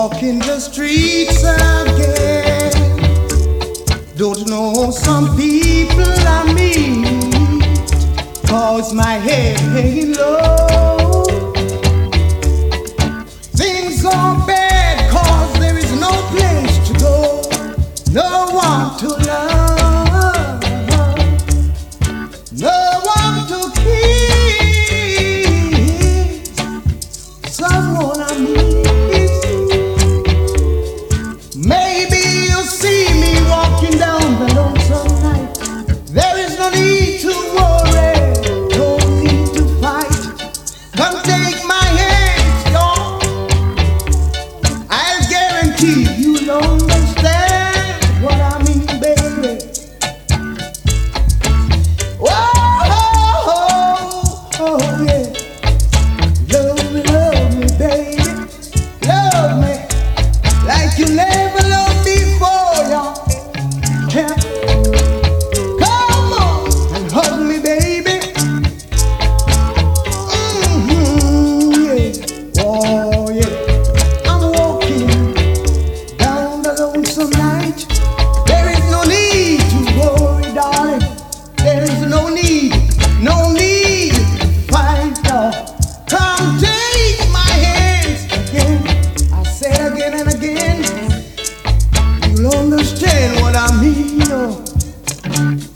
walking the streets again. Don't know some people I meet, cause my head hanging low. Things are bad cause there is no place to go, no one to love, no one to kiss, someone I miss. Maybe you'll see me walking down the lonesome night. There is no need to worry, no need to fight. Come take my hand, y'all. I'll guarantee you'll understand what I mean, baby. Oh, yeah. Love me, baby. Love me like you never loved before, y'all. Yeah. Come on and hug me, baby. Yeah. Oh, yeah. I'm walking down the lonesome night. There is no need to worry, darling. There is no need to fight, dog. Come take my hands again. I say again and again. You'll understand what I mean. Oh.